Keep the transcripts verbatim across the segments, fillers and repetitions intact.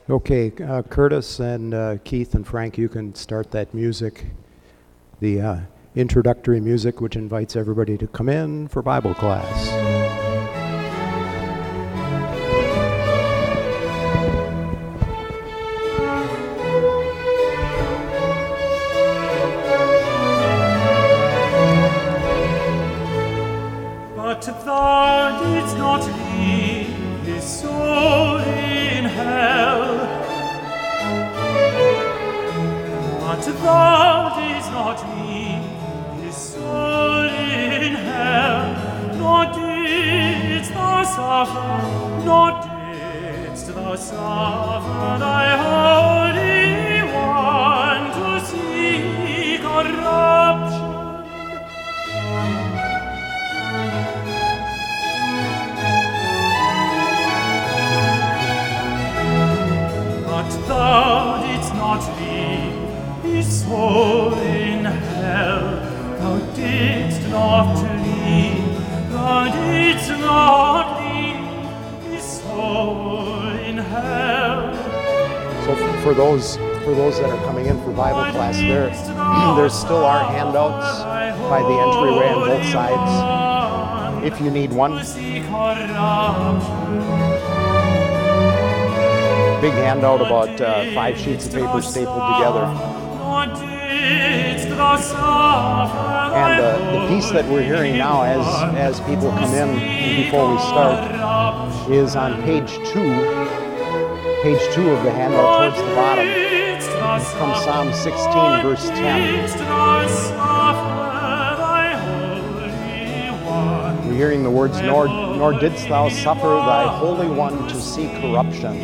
Okay, uh, Curtis and uh, Keith and Frank, you can start that music, the uh, introductory music, which invites everybody to come in for Bible class. But thou didst not leave his soul in hell. But thou didst not leave his soul in hell. Nor didst thou suffer, nor didst thou suffer thy Holy One to see corruption. Thou didst not leave his soul in hell. Thou didst not leave, thou didst not leave his soul in hell. So for, for those for those that are coming in for Bible class, there there still are handouts by the entryway on both sides. If you need one. Big handout, about uh, five sheets of paper stapled together. And uh, the piece that we're hearing now as, as people come in and before we start is on page two, page two of the handout towards the bottom, from Psalm sixteen, verse ten. We're hearing the words, nor, nor didst thou suffer thy Holy One to see corruption.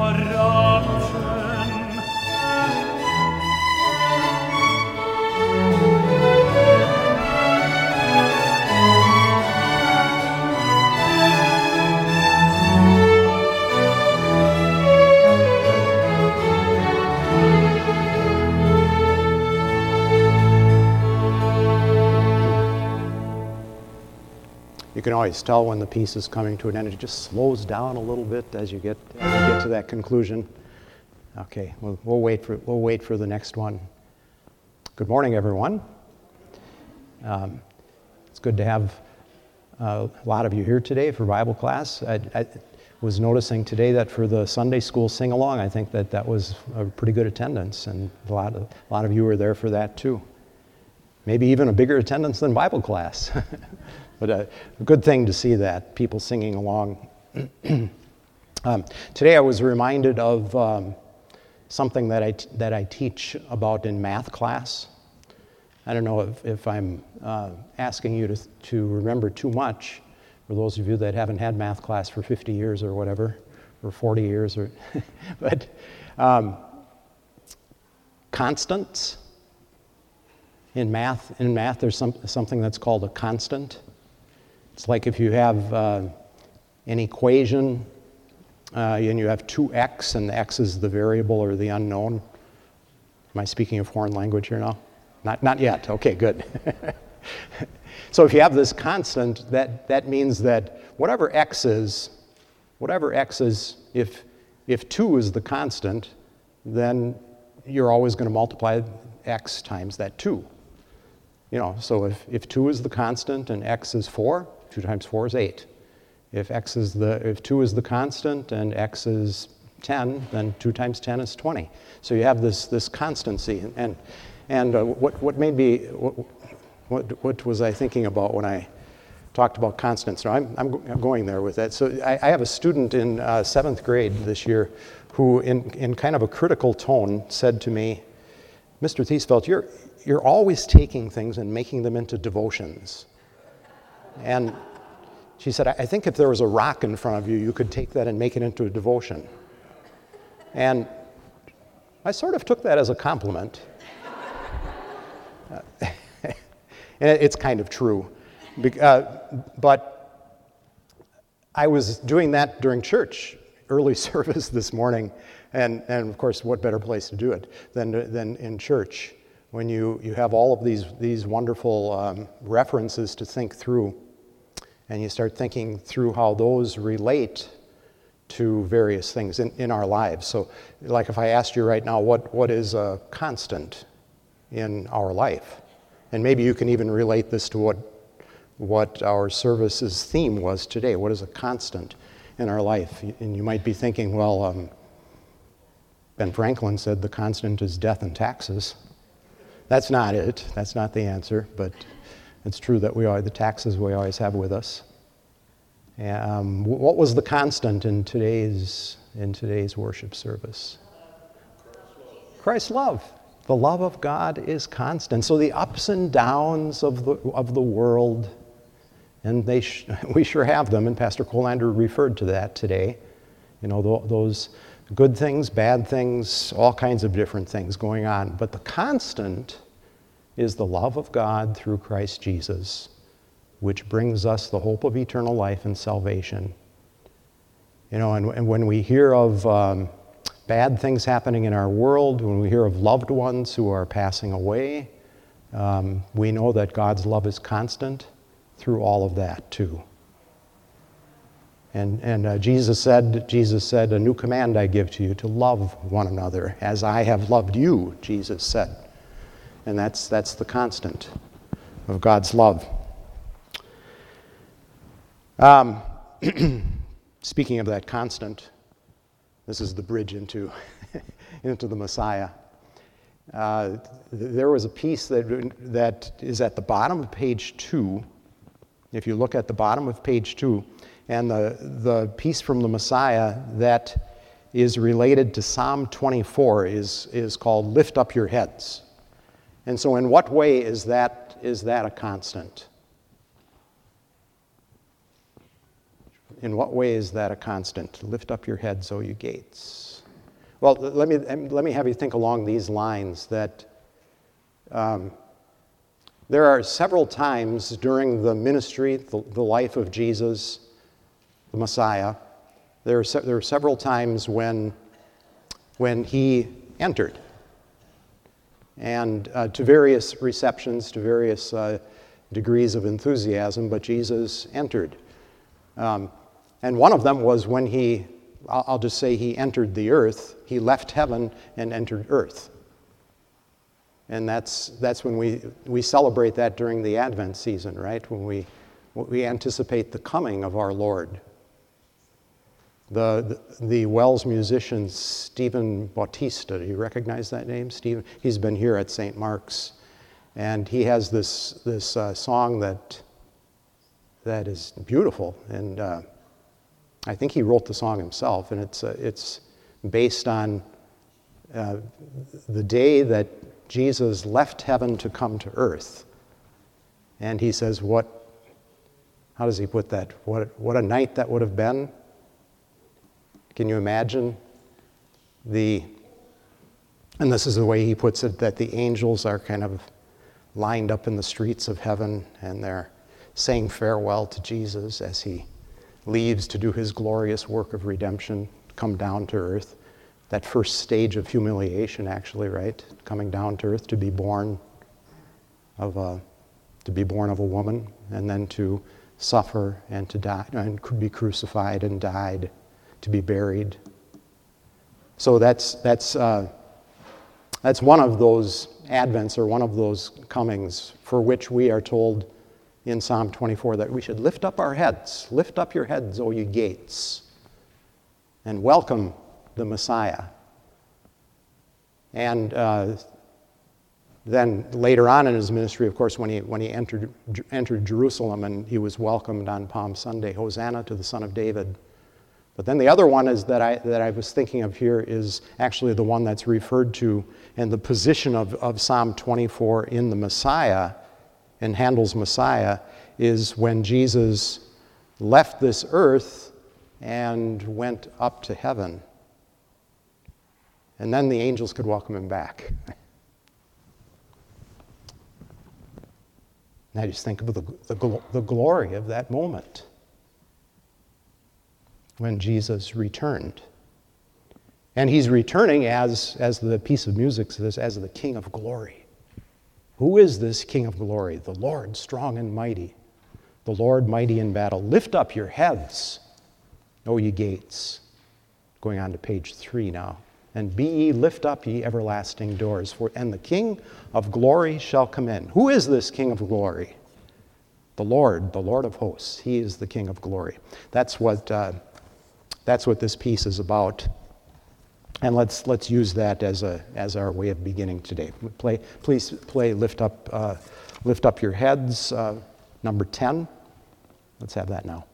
You can always tell when the piece is coming to an end. It just slows down a little bit as you get, as you get to that conclusion. Okay, we'll, we'll wait for we'll wait for the next one. Good morning, everyone. Um, it's good to have uh, a lot of you here today for Bible class. I, I was noticing today that for the Sunday school sing-along, I think that that was a pretty good attendance, and a lot of a lot of you were there for that too. Maybe even a bigger attendance than Bible class. But a, a good thing to see that, people singing along. um, today I was reminded of um, something that I, t- that I teach about in math class. I don't know if, if I'm uh, asking you to, to remember too much, for those of you that haven't had math class for fifty years or whatever, or forty years, or but um, constants. In math, in math, there's some, something that's called a constant. It's like if you have uh, an equation uh, and you have two x, and the x is the variable or the unknown. Am I speaking a foreign language here now? Not, not yet. Okay, good. So if you have this constant, that, that means that whatever x is, whatever x is, if, if two is the constant, then you're always going to multiply x times that two. You know, so if, if two is the constant and x is four, two times four is eight. If x is the if two is the constant and x is ten, then two times ten is twenty. So you have this this constancy. And and uh, what what made me what, what what was I thinking about when I talked about constants? So I'm I'm, I'm going there with that. So I, I have a student in uh, seventh grade this year who, in in kind of a critical tone, said to me, "Mister Thiesfeld, you're you're always taking things and making them into devotions." And she said, I think if there was a rock in front of you, you could take that and make it into a devotion. And I sort of took that as a compliment. uh, and it's kind of true. Be- uh, but I was doing that during church, early service this morning. And, and of course, what better place to do it than, than in church, when you, you have all of these, these wonderful um, references to think through. And you start thinking through how those relate to various things in, in our lives. So like if I asked you right now, what, what is a constant in our life? And maybe you can even relate this to what, what our service's theme was today. What is a constant in our life? And you might be thinking, well, um, Ben Franklin said the constant is death and taxes. That's not it. That's not the answer, but it's true that we are the taxes we always have with us. Um, what was the constant in today's in today's worship service? Christ's love. The love of God is constant. So the ups and downs of the of the world, and they sh- we sure have them, and Pastor Colander referred to that today. You know, th- those good things, bad things, all kinds of different things going on. But the constant is the love of God through Christ Jesus, which brings us the hope of eternal life and salvation. You know, and, and when we hear of um, bad things happening in our world, when we hear of loved ones who are passing away, um, we know that God's love is constant through all of that too. And, and uh, Jesus said, Jesus said, a new command I give to you, to love one another as I have loved you, Jesus said. And that's, that's the constant of God's love. Um, speaking of that constant, this is the bridge into, into the Messiah. Uh, there was a piece that, that is at the bottom of page two. If you look at the bottom of page two, and the, the piece from the Messiah that is related to Psalm twenty-four is, is called Lift Up Your Heads. And so in what way is that, is that a constant? In what way is that a constant? Lift up your heads, O you gates. Well, let me, let me have you think along these lines that um, there are several times during the ministry, the, the life of Jesus, the Messiah, there are, se- there are several times when, when he entered. And uh, to various receptions, to various uh, degrees of enthusiasm, but Jesus entered. Um, and one of them was when he, I'll, I'll just say he entered the earth, he left heaven and entered earth. And that's that's when we, we celebrate that during the Advent season, right? When we, we anticipate the coming of our Lord. The, the, the Wells musician Stephen Bautista, do you recognize that name? Stephen, he's been here at Saint Mark's, and he has this this uh, song that that is beautiful, and uh, I think he wrote the song himself, and it's uh, it's based on uh, the day that Jesus left heaven to come to earth, and he says, "What? How does he put that? What what a night that would have been." Can you imagine the, and this is the way he puts it, that the angels are kind of lined up in the streets of heaven and they're saying farewell to Jesus as he leaves to do his glorious work of redemption, come down to earth. That first stage of humiliation, actually, right? Coming down to earth to be born of a, to be born of a woman, and then to suffer and to die, and could be crucified and died, to be buried. So that's that's uh, that's one of those advents, or one of those comings, for which we are told in Psalm twenty-four that we should lift up our heads. Lift up your heads, O ye gates, and welcome the Messiah. And uh, then later on in his ministry, of course, when he when he entered entered Jerusalem and he was welcomed on Palm Sunday, Hosanna to the Son of David. But then the other one is that I that I was thinking of here is actually the one that's referred to, and the position of, of Psalm twenty-four in the Messiah, in Handel's Messiah, is when Jesus left this earth and went up to heaven. And then the angels could welcome him back. And I just think of the, the, the glory of that moment when Jesus returned. And he's returning as, as the piece of music says, as the King of glory. Who is this King of glory? The Lord strong and mighty, the Lord mighty in battle. Lift up your heads, O ye gates. Going on to page three now. And be ye lift up ye everlasting doors, for and the King of glory shall come in. Who is this King of glory? The Lord, the Lord of hosts. He is the King of glory. That's what uh, that's what this piece is about. And let's let's use that as a as our way of beginning today. Play, please play. Lift up, uh, lift up your heads. Uh, number ten. Let's have that now.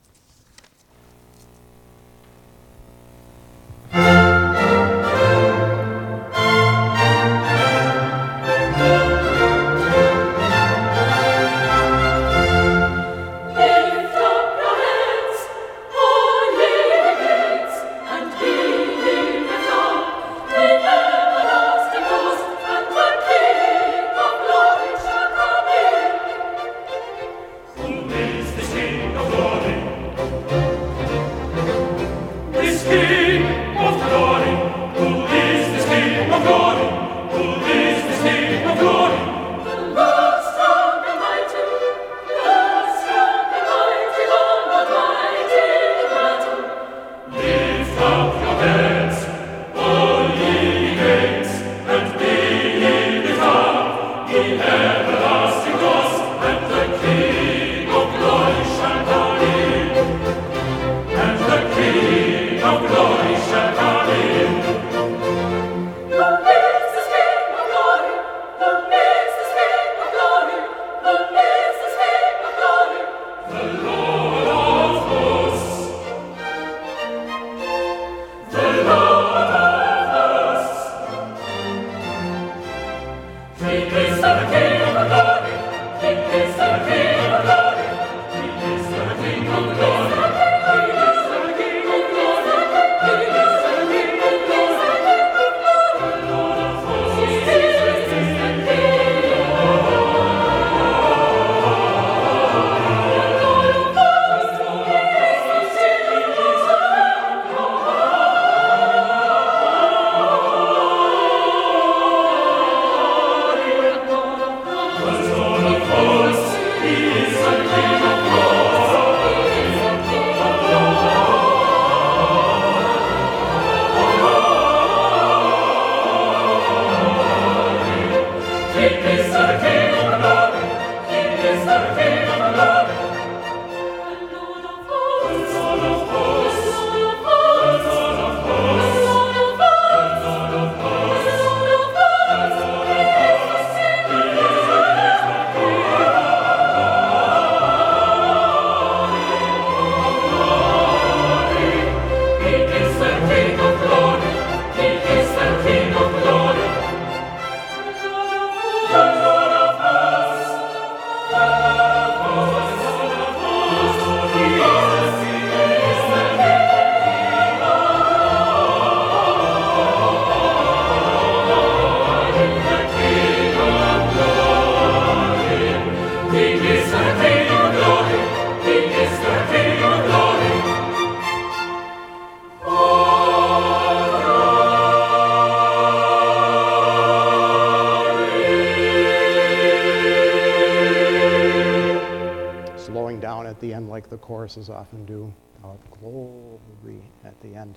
The choruses often do, oh, glory at the end.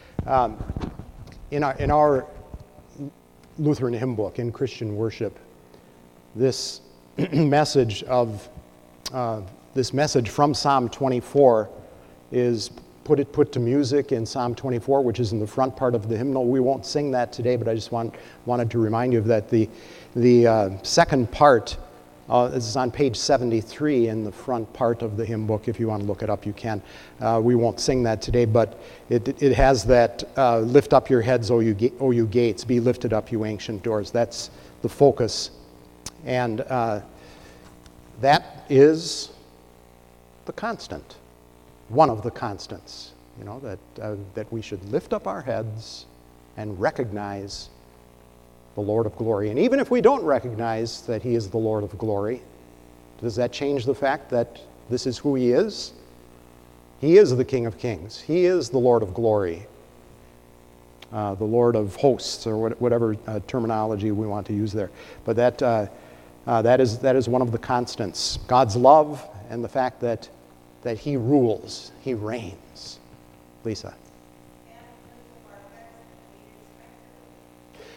Um, in our in our Lutheran hymn book, in Christian worship, this message of uh, this message from Psalm twenty-four is put it put to music in Psalm twenty-four, which is in the front part of the hymnal. We won't sing that today, but I just want wanted to remind you of that. The the uh, second part. Uh, this is on page seventy-three in the front part of the hymn book. If you want to look it up, you can. Uh, we won't sing that today, but it it has that, uh, lift up your heads, O you, ga- o you gates, be lifted up, you ancient doors. That's the focus. And uh, that is the constant, one of the constants, you know, that, uh, that we should lift up our heads and recognize the Lord of glory. And even if we don't recognize that he is the Lord of glory, does that change the fact that this is who he is? He is the King of kings. He is the Lord of glory, uh, the Lord of hosts, or what, whatever uh, terminology we want to use there. But that uh, uh, that is that is one of the constants. God's love and the fact that that he rules, he reigns. Lisa.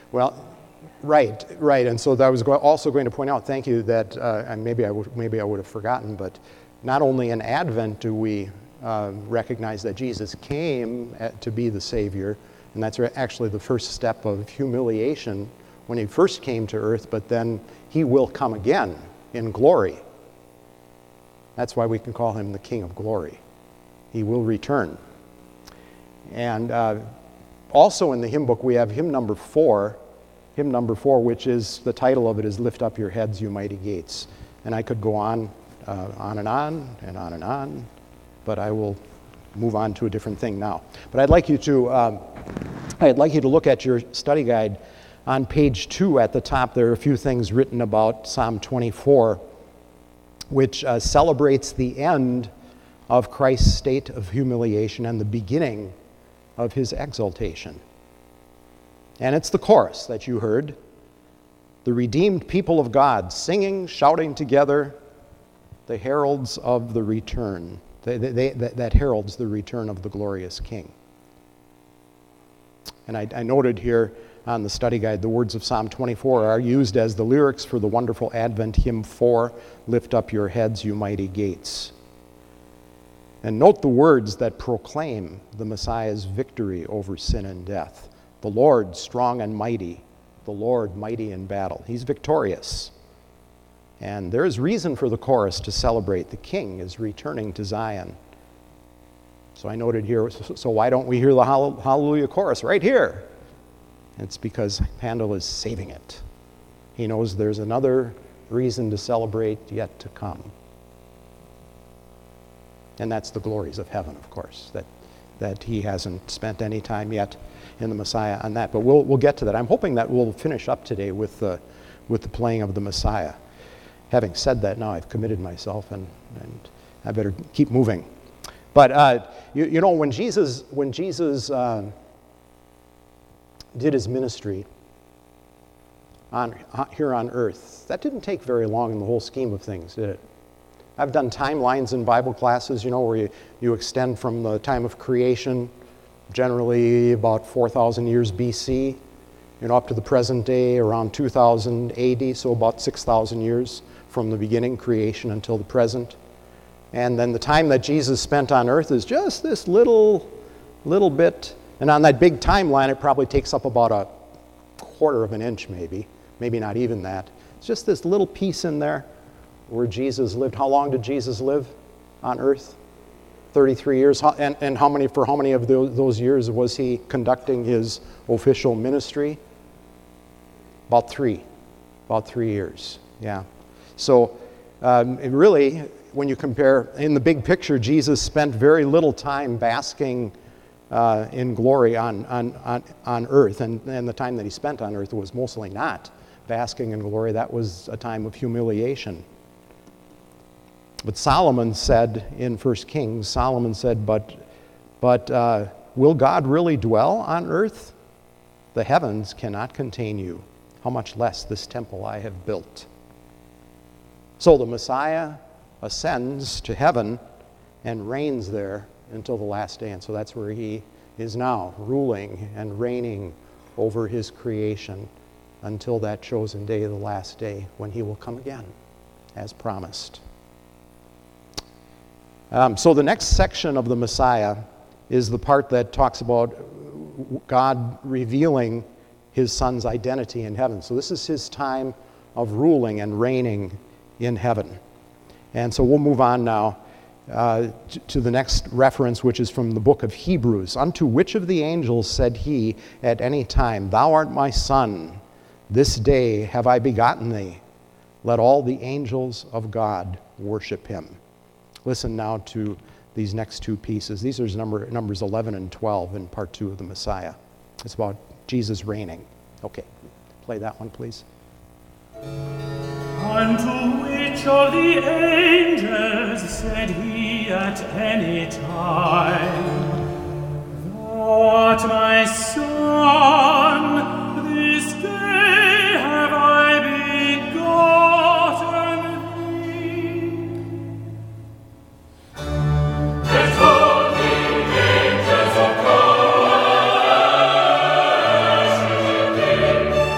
Well, right, right. And so I was go- also going to point out, thank you, that uh, and maybe I would maybe I would have forgotten, but not only in Advent do we uh, recognize that Jesus came at, to be the Savior, and that's actually the first step of humiliation when he first came to earth, but then he will come again in glory. That's why we can call him the King of Glory. He will return. And uh, also in the hymn book we have hymn number four, hymn number four, which is, the title of it is Lift Up Your Heads, You Mighty Gates. And I could go on, uh, on and on, and on and on, but I will move on to a different thing now. But I'd like you to, um, I'd like you to look at your study guide. On page two at the top, there are a few things written about Psalm twenty-four, which uh, celebrates the end of Christ's state of humiliation and the beginning of his exaltation. And it's the chorus that you heard, the redeemed people of God singing, shouting together, the heralds of the return. They, they, they, that heralds the return of the glorious King. And I, I noted here on the study guide, the words of Psalm twenty-four are used as the lyrics for the wonderful Advent hymn four, Lift Up Your Heads, You Mighty Gates. And note the words that proclaim the Messiah's victory over sin and death. The Lord strong and mighty, the Lord mighty in battle. He's victorious. And there is reason for the chorus to celebrate. The King is returning to Zion. So I noted here, so why don't we hear the Hallelujah chorus right here? It's because Handel is saving it. He knows there's another reason to celebrate yet to come. And that's the glories of heaven, of course, that, that he hasn't spent any time yet in the Messiah on that. But we'll, we'll get to that. I'm hoping that we'll finish up today with the, with the playing of the Messiah. Having said that, now I've committed myself, and, and I better keep moving. But, uh, you, you know, when Jesus, when Jesus uh, did his ministry on, here on earth, that didn't take very long in the whole scheme of things, did it? I've done timelines in Bible classes, you know, where you, you extend from the time of creation, generally about four thousand years B C, you know, up to the present day, around two thousand A D, so about six thousand years from the beginning, creation, until the present. And then the time that Jesus spent on earth is just this little, little bit. And on that big timeline, it probably takes up about a quarter of an inch, maybe, maybe not even that. It's just this little piece in there where Jesus lived. How long did Jesus live on earth? thirty-three years. And, and how many, for how many of those, those years was he conducting his official ministry? About three. About three years, yeah. So um, it really, when you compare, in the big picture, Jesus spent very little time basking uh, in glory on, on, on, on earth. And, and the time that he spent on earth was mostly not basking in glory. That was a time of humiliation. But Solomon said in First Kings, Solomon said, but, but uh, will God really dwell on earth? The heavens cannot contain you. How much less this temple I have built. So the Messiah ascends to heaven and reigns there until the last day. And so that's where he is now, ruling and reigning over his creation until that chosen day, the last day, when he will come again, as promised. Um, so the next section of the Messiah is the part that talks about God revealing his Son's identity in heaven. So this is his time of ruling and reigning in heaven. And so we'll move on now uh, to, to the next reference, which is from the book of Hebrews. Unto which of the angels said he at any time, Thou art my Son, this day have I begotten thee. Let all the angels of God worship him. Listen now to these next two pieces. These are number, numbers eleven and twelve in part two of the Messiah. It's about Jesus reigning. Okay, play that one, please. Unto which of the angels said he at any time, Thou art my Son, this day have I begotten thee. Let all the angels of God worship him.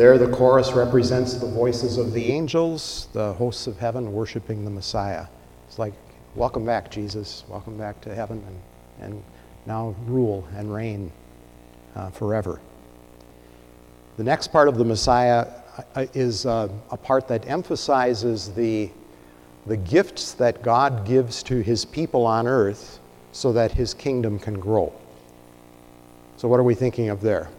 there the chorus represents the voices of the angels, the hosts of heaven worshiping the Messiah. It's like, welcome back, Jesus. Welcome back to heaven, and, and now rule and reign uh, forever. The next part of the Messiah is uh, a part that emphasizes the, the gifts that God gives to his people on earth so that his kingdom can grow. So what are we thinking of there?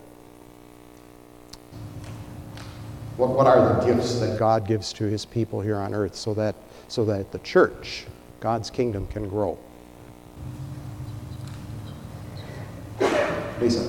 What, what are the gifts that God gives to his people here on earth so that, so that the church, God's kingdom, can grow? Lisa.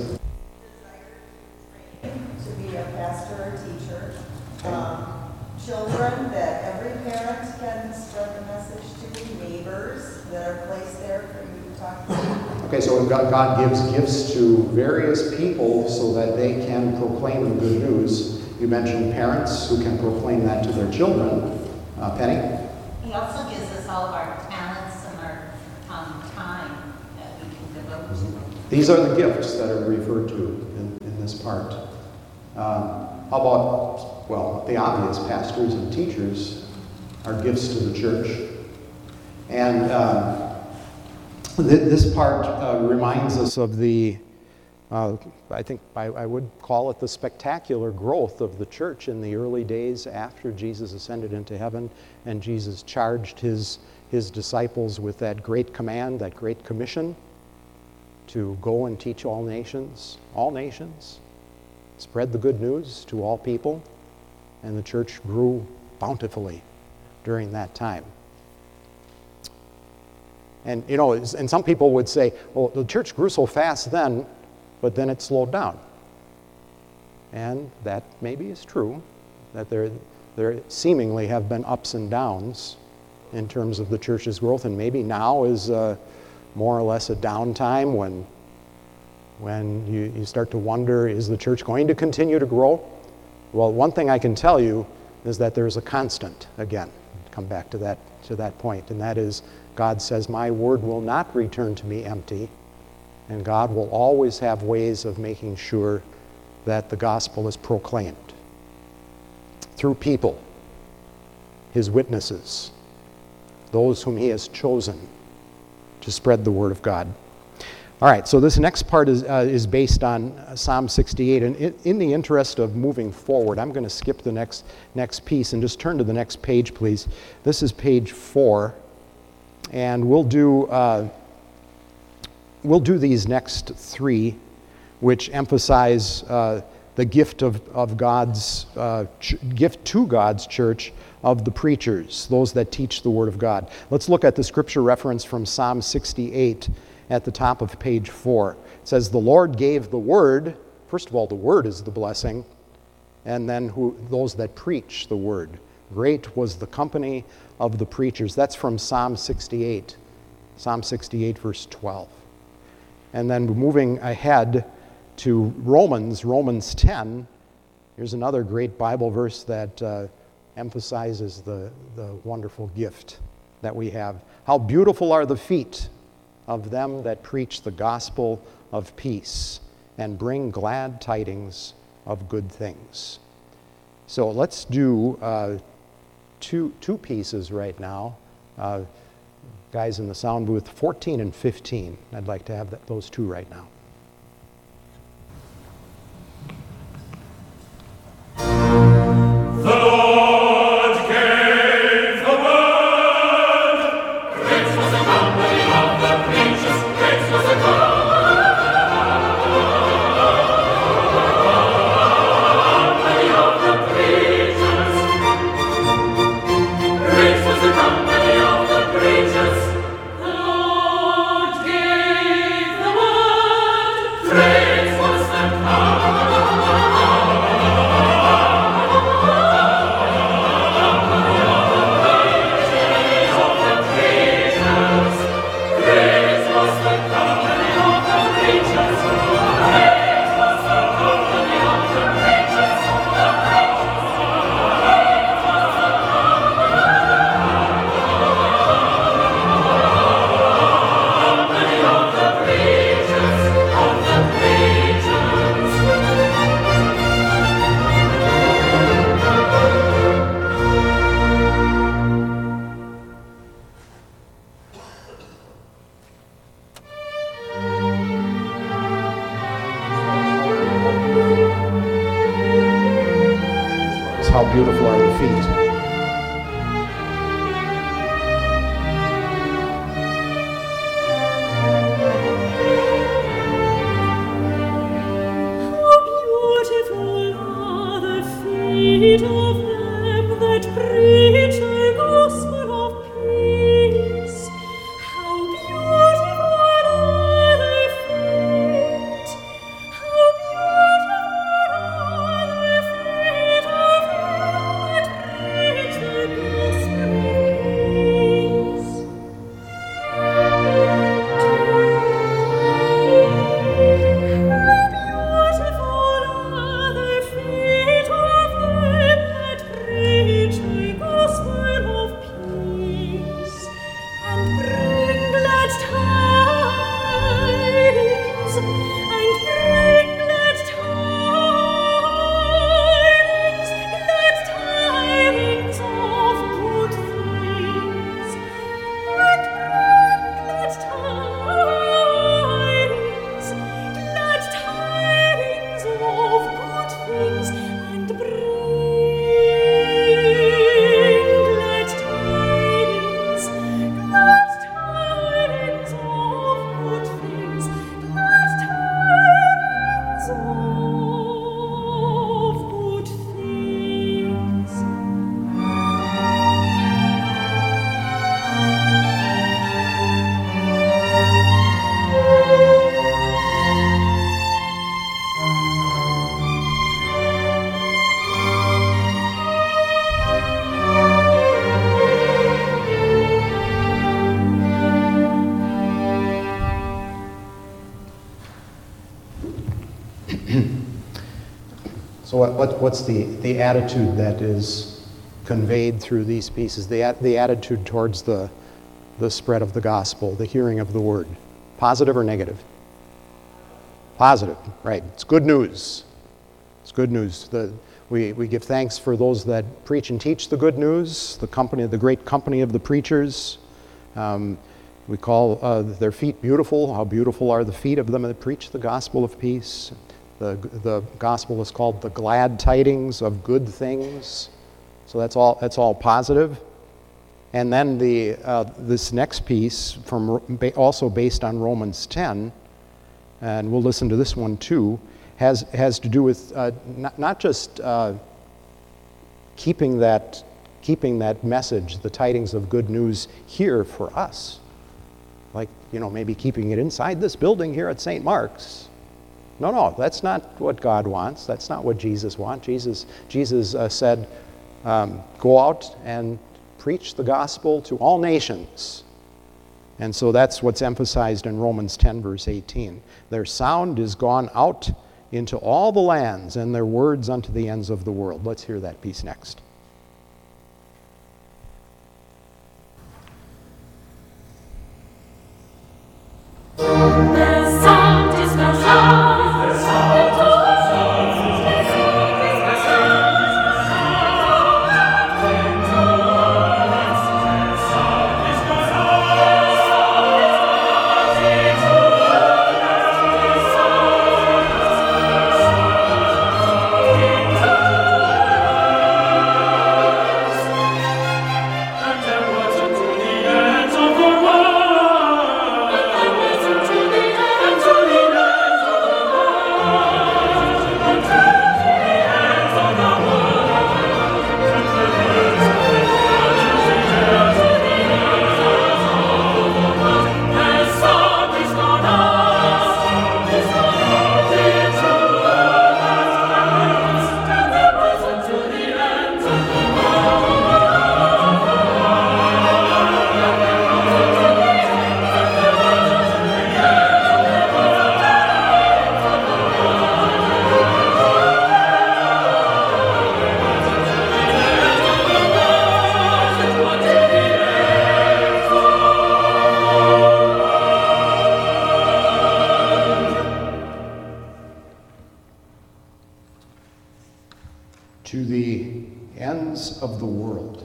To be a pastor or teacher. Um, children, that every parent can spread the message to neighbors that are placed there for you to talk to. Okay, so God, God gives gifts to various people so that they can proclaim the good news. You mentioned parents who can proclaim that to their children. Uh, Penny? He also gives us all of our talents and our um, time that we can devote to them. These are the gifts that are referred to in, in this part. Um, how about, well, the obvious, pastors and teachers are gifts to the church. And um, th- this part uh, reminds us of the, uh, I think I, I would call it the spectacular growth of the church in the early days after Jesus ascended into heaven and Jesus charged his, his disciples with that great command, that great commission to go and teach all nations, all nations, spread the good news to all people, and the church grew bountifully during that time. And, you know, and some people would say, well, the church grew so fast then, but then it slowed down. And that maybe is true, that there, there seemingly have been ups and downs in terms of the church's growth, and maybe now is uh, more or less a downtime when, when you, you start to wonder, is the church going to continue to grow? Well, one thing I can tell you is that there's a constant, again, come back to that, to that point, and that is God says, my word will not return to me empty, and God will always have ways of making sure that the gospel is proclaimed through people, his witnesses, those whom he has chosen to spread the word of God. All right, so this next part is, uh, is based on Psalm sixty-eight, and in, in the interest of moving forward, I'm going to skip the next, next piece and just turn to the next page, please. This is page four, and we'll do, uh, we'll do these next three, which emphasize uh, the gift of, of God's, uh, ch- gift to God's church of the preachers, those that teach the word of God. Let's look at the scripture reference from Psalm sixty-eight at the top of page four. It says, the Lord gave the word. First of all, the word is the blessing, and then who, those that preach the word. Great was the company of the preachers. That's from Psalm sixty-eight. Psalm sixty-eight, verse twelve. And then moving ahead to Romans, Romans ten, here's another great Bible verse that uh, emphasizes the, the wonderful gift that we have. How beautiful are the feet of them that preach the gospel of peace and bring glad tidings of good things. So let's do uh, two, two pieces right now. Uh, guys in the sound booth, fourteen and fifteen. I'd like to have that, those two right now. The Lord gave the word. Great was the company of the preachers. Great was the company of the preachers. Great was the company of the preachers. The Lord gave the word. So what, what, what's the, the attitude that is conveyed through these pieces? The, at- the attitude towards the, the spread of the gospel, the hearing of the word. Positive or negative? Positive, right. It's good news. It's good news. The, we, we give thanks for those that preach and teach the good news, the company, the great company of the preachers. Um, we call uh, their feet beautiful. How beautiful are the feet of them that preach the gospel of peace. The, the gospel is called the glad tidings of good things. So that's all, that's all positive. And then the, uh, this next piece, from also based on Romans ten, and we'll listen to this one too, has, has to do with uh, not, not just uh, keeping that, keeping that message, the tidings of good news here for us. Like, you know, maybe keeping it inside this building here at Saint Mark's. No, no, that's not what God wants. That's not what Jesus wants. Jesus, Jesus uh, said, um, go out and preach the gospel to all nations. And so that's what's emphasized in Romans ten, verse eighteen. Their sound is gone out into all the lands, and their words unto the ends of the world. Let's hear that piece next. Their sound is gone out. Their sound is gone out. To the ends of the world.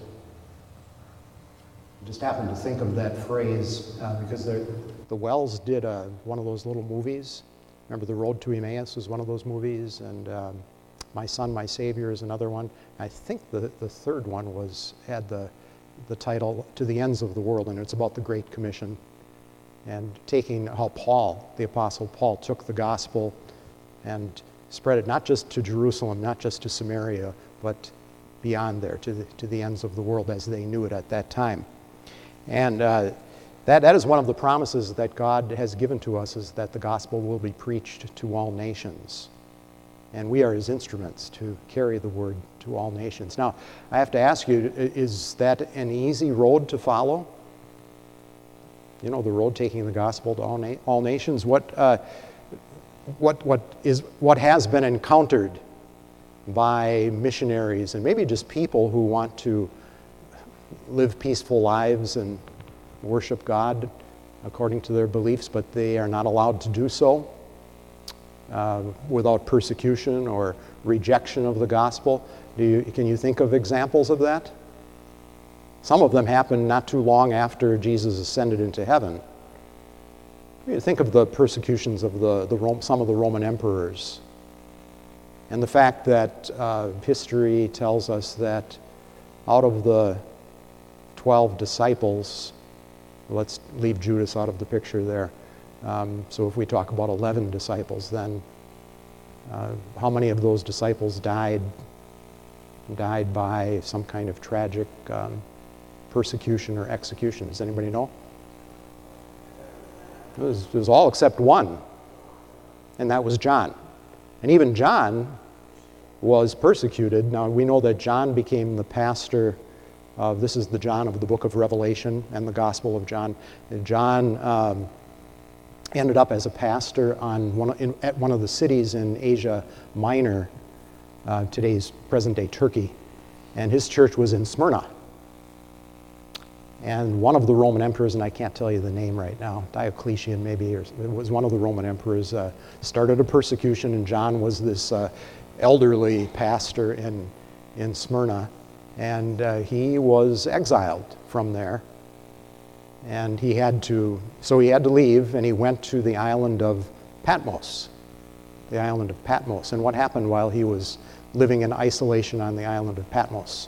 I just happened to think of that phrase uh, because the Wells did uh, one of those little movies. Remember, The Road to Emmaus was one of those movies, and um, My Son, My Savior is another one. I think the, the third one was had the, the title To the Ends of the World, and it's about the Great Commission and taking how Paul, the Apostle Paul, took the gospel and spread it not just to Jerusalem, not just to Samaria, but beyond there, to the, to the ends of the world as they knew it at that time. And uh, that, that is one of the promises that God has given to us, is that the gospel will be preached to all nations. And we are his instruments to carry the word to all nations. Now, I have to ask you, is that an easy road to follow? You know, the road taking the gospel to all, na- all nations? What... Uh, What, what, is, what has been encountered by missionaries and maybe just people who want to live peaceful lives and worship God according to their beliefs, but they are not allowed to do so uh, without persecution or rejection of the gospel. Do you, can you think of examples of that? Some of them happened not too long after Jesus ascended into heaven. You think of the persecutions of the, the Rome, some of the Roman emperors, and the fact that uh, history tells us that out of the twelve disciples, let's leave Judas out of the picture there. Um, so if we talk about eleven disciples, then uh, how many of those disciples died died by some kind of tragic um, persecution or execution? Does anybody know? It was, it was all except one, and that was John. And even John was persecuted. Now, we know that John became the pastor of, this is the John of the book of Revelation and the Gospel of John. And John um, ended up as a pastor on one, in, at one of the cities in Asia Minor uh, today's present-day Turkey, and his church was in Smyrna. And one of the Roman emperors, and I can't tell you the name right now, Diocletian maybe, or it was one of the Roman emperors, uh, started a persecution, and John was this uh, elderly pastor in, in Smyrna, and uh, he was exiled from there. And he had to, so he had to leave, and he went to the island of Patmos, the island of Patmos. And what happened while he was living in isolation on the island of Patmos?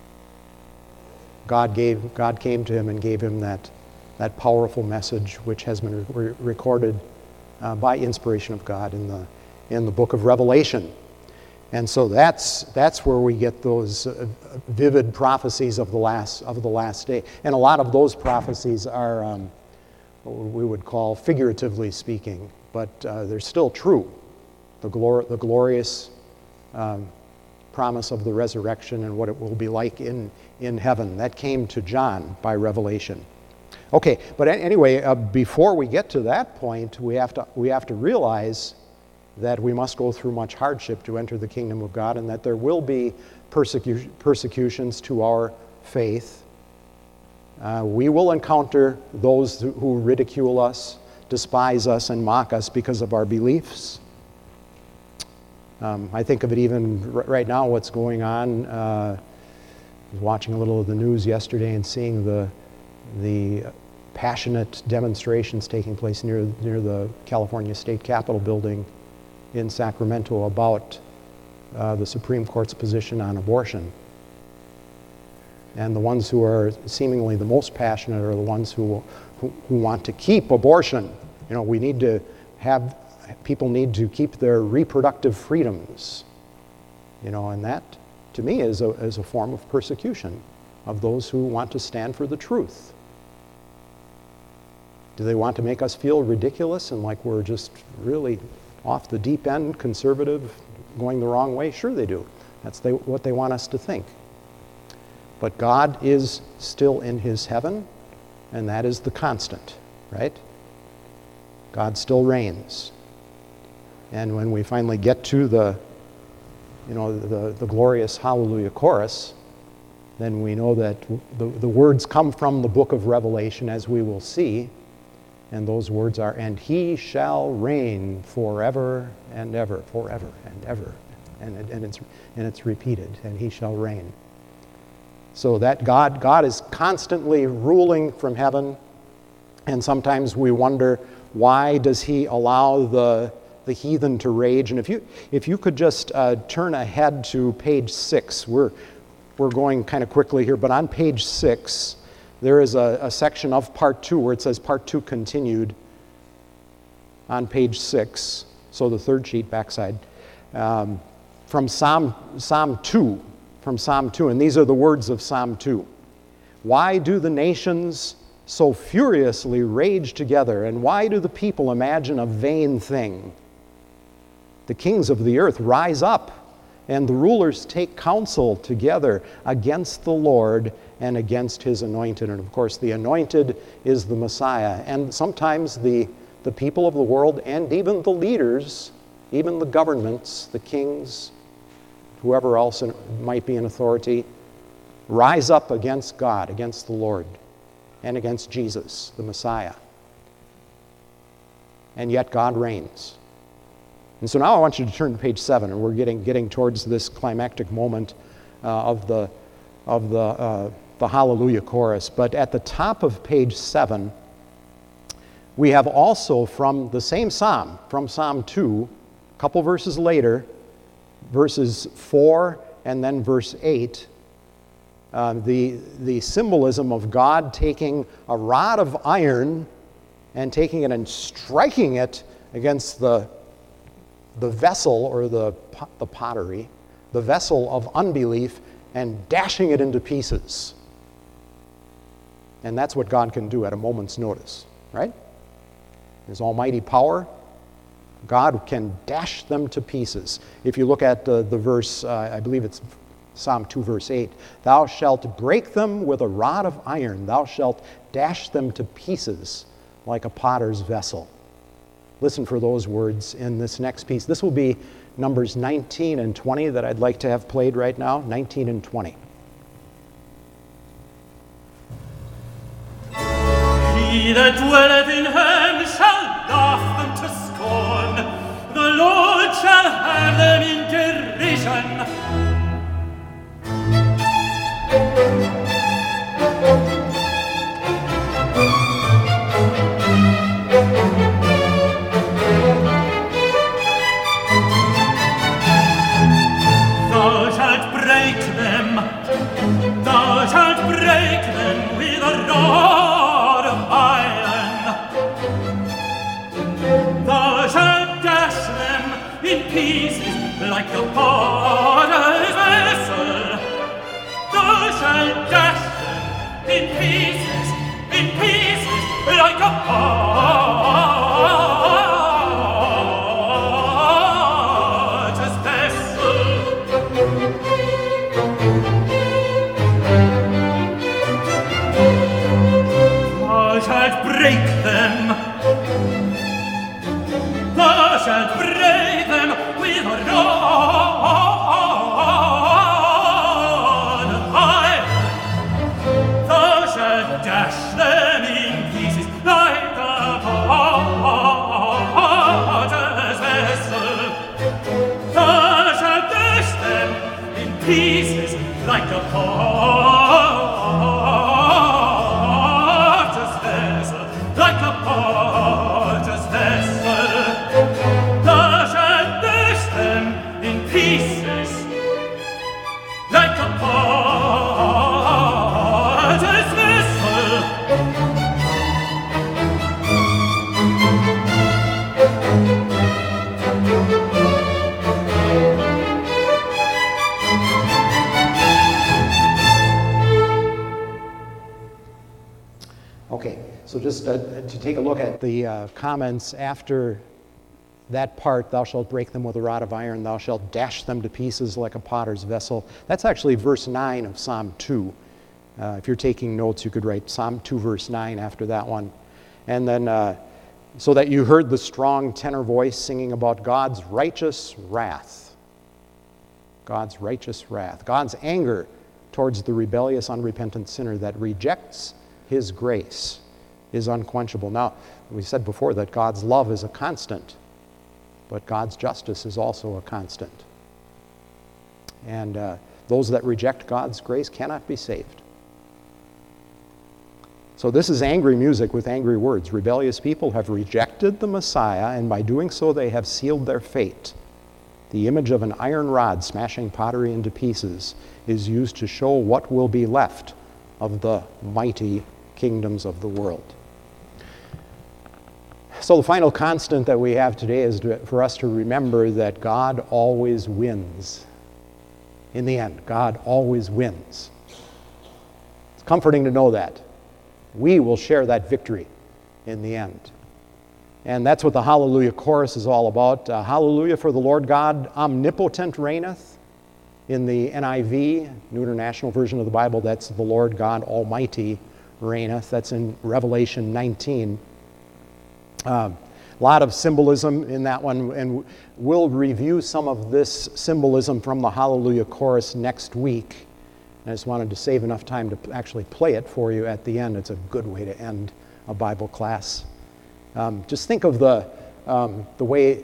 God gave, God came to him and gave him that, that powerful message, which has been re- recorded uh, by inspiration of God in the, in the book of Revelation. And so that's, that's where we get those uh, vivid prophecies of the last, of the last day. And a lot of those prophecies are um, what we would call figuratively speaking, but uh, they're still true. The, glor- the glorious um, promise of the resurrection and what it will be like in, in heaven. That came to John by revelation. Okay, but anyway, uh, before we get to that point, we have to, we have to realize that we must go through much hardship to enter the kingdom of God, and that there will be persecu- persecutions to our faith. Uh, we will encounter those who ridicule us, despise us, and mock us because of our beliefs. Um, I think of it even r- right now, what's going on. Uh, I was watching a little of the news yesterday and seeing the the passionate demonstrations taking place near near the California State Capitol building in Sacramento about uh, the Supreme Court's position on abortion. And the ones who are seemingly the most passionate are the ones who, who, who want to keep abortion. You know, we need to have, people need to keep their reproductive freedoms. You know, and that, to me, is a, is a form of persecution of those who want to stand for the truth. Do they want to make us feel ridiculous and like we're just really off the deep end, conservative, going the wrong way? Sure they do. That's they, what they want us to think. But God is still in his heaven, and that is the constant, right? God still reigns. And when we finally get to the, you know, the, the glorious Hallelujah chorus, then we know that the, the words come from the book of Revelation, as we will see. And those words are, and he shall reign forever and ever, forever and ever. And, it, and, it's, and it's repeated, and he shall reign. So that God, God is constantly ruling from heaven, and sometimes we wonder, why does he allow the, the heathen to rage? And if you, if you could just uh, turn ahead to page six, we're, we're going kind of quickly here, but on page six, there is a, a section of part two where it says part two continued on page six, so the third sheet backside, um, from Psalm, Psalm two, from Psalm two, and these are the words of Psalm two. Why do the nations so furiously rage together, and why do the people imagine a vain thing? The kings of the earth rise up, and the rulers take counsel together against the Lord and against his anointed. And of course, the anointed is the Messiah. And sometimes the, the people of the world, and even the leaders, even the governments, the kings, whoever else might be in authority, rise up against God, against the Lord, and against Jesus, the Messiah. And yet God reigns. And so now I want you to turn to page seven, and we're getting getting towards this climactic moment uh, of the of the uh, the Hallelujah chorus. But at the top of page seven, we have also from the same psalm, from Psalm two, a couple verses later, verses four and then verse eight, uh, the the symbolism of God taking a rod of iron and taking it and striking it against the the vessel, or the, the pottery, the vessel of unbelief, and dashing it into pieces. And that's what God can do at a moment's notice, right? His almighty power, God can dash them to pieces. If you look at uh, the verse, uh, I believe it's Psalm two, verse eight, thou shalt break them with a rod of iron, thou shalt dash them to pieces like a potter's vessel. Listen for those words in this next piece. This will be Numbers nineteen and twenty that I'd like to have played right now. nineteen and twenty. He that dwelleth in heaven shall laugh them to scorn. The Lord shall have them in derision. Thou shalt break them, thou shalt break them with a rod of iron. Thou shalt dash them in pieces like a potter's vessel. Thou shalt dash them in pieces, in pieces like a potter's Thou shalt break them, thou shalt break them with a rod of iron. Thou shalt dash them in pieces like a potter's vessel. Thou shalt dash them in pieces like a potter's like a potter's vessel. Thou shalt dash them in pieces like a potter's vessel. Okay, so just uh, to take a look at the uh, comments after that part, thou shalt break them with a rod of iron, thou shalt dash them to pieces like a potter's vessel. That's actually verse nine of Psalm two. Uh, if you're taking notes, you could write Psalm two, verse nine after that one. And then, uh, so that you heard the strong tenor voice singing about God's righteous wrath. God's righteous wrath. God's anger towards the rebellious, unrepentant sinner that rejects His grace is unquenchable. Now, we said before that God's love is a constant, but God's justice is also a constant. And uh, those that reject God's grace cannot be saved. So this is angry music with angry words. Rebellious people have rejected the Messiah, and by doing so they have sealed their fate. The image of an iron rod smashing pottery into pieces is used to show what will be left of the mighty kingdoms of the world. So the final constant that we have today is to, for us to remember that God always wins. In the end, God always wins. It's comforting to know that. We will share that victory in the end. And that's what the Hallelujah chorus is all about. Uh, Hallelujah, for the Lord God omnipotent reigneth. In the N I V, New International Version of the Bible, that's the Lord God Almighty reigneth. That's in Revelation nineteen. A uh, lot of symbolism in that one, and we'll review some of this symbolism from the Hallelujah chorus next week. I just wanted to save enough time to actually play it for you at the end. It's a good way to end a Bible class. Um, just think of the um, the way,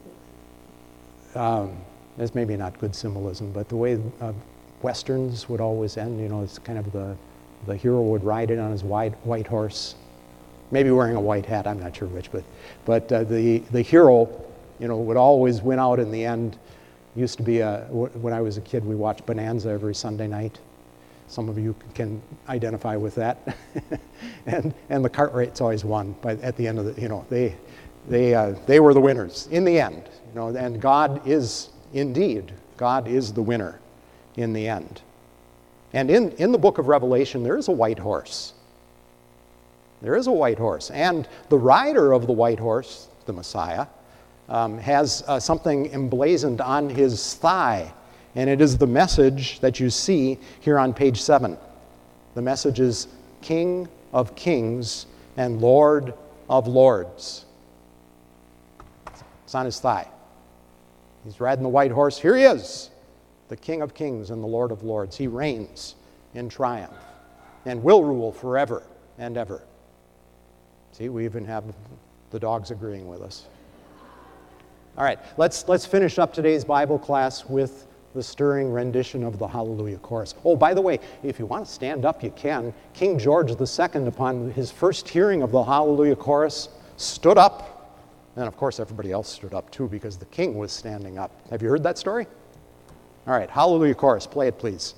um, it's maybe not good symbolism, but the way uh, Westerns would always end. You know, it's kind of the, the hero would ride in on his white, white horse, maybe wearing a white hat, I'm not sure which, but, but uh, the, the hero, you know, would always win out in the end. Used to be, a, when I was a kid, we watched Bonanza every Sunday night. Some of you can identify with that. and and the Cartwrights always won, but at the end of the, you know, they they uh, they were the winners in the end. You know, and God is indeed, God is the winner in the end. And in, in the book of Revelation, there is a white horse. There is a white horse. And the rider of the white horse, the Messiah, um, has uh, something emblazoned on his thigh. And it is the message that you see here on page seven. The message is King of Kings and Lord of Lords. It's on his thigh. He's riding the white horse. Here he is, the King of Kings and the Lord of Lords. He reigns in triumph and will rule forever and ever. See, we even have the dogs agreeing with us. All right, let's, let's finish up today's Bible class with the stirring rendition of the Hallelujah Chorus. Oh, by the way, if you want to stand up, you can. King George the Second, upon his first hearing of the Hallelujah Chorus, stood up. And of course, everybody else stood up too because the king was standing up. Have you heard that story? All right, Hallelujah Chorus, play it please.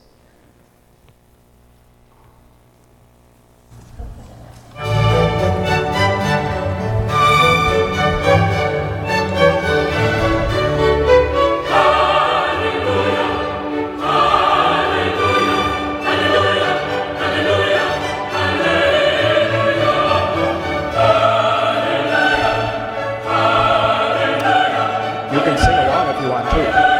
You can sing along if you want to.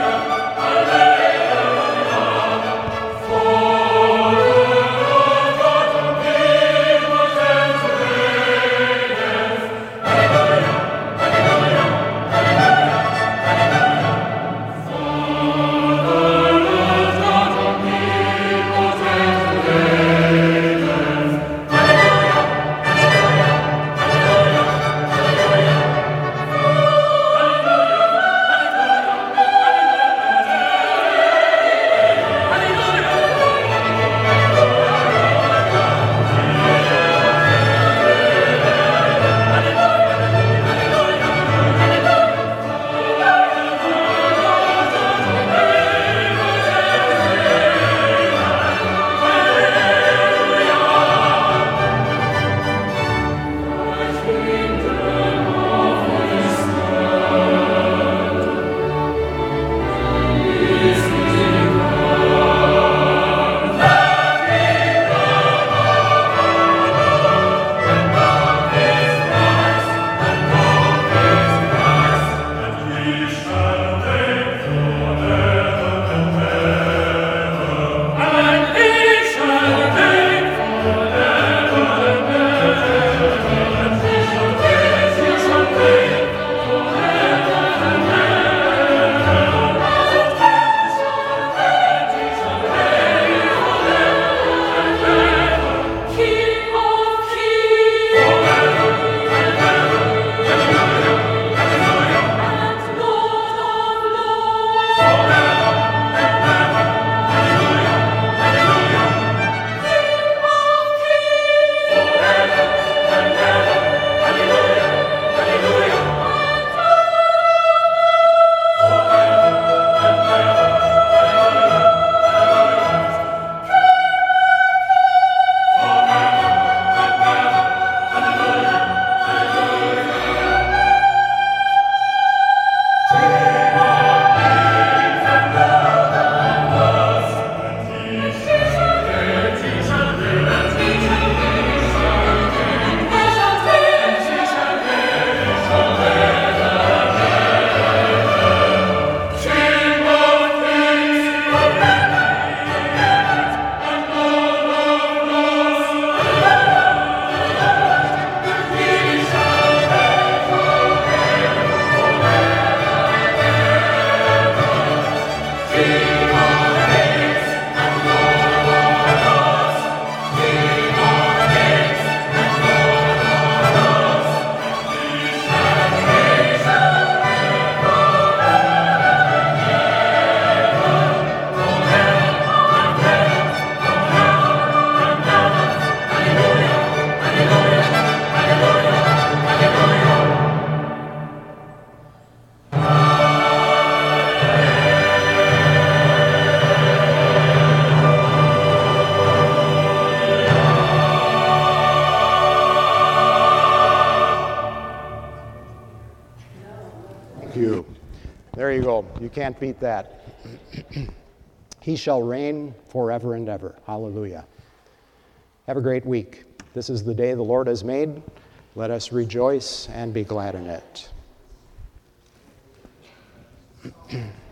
There you go. You can't beat that. He shall reign forever and ever. Hallelujah. Have a great week. This is the day the Lord has made. Let us rejoice and be glad in it.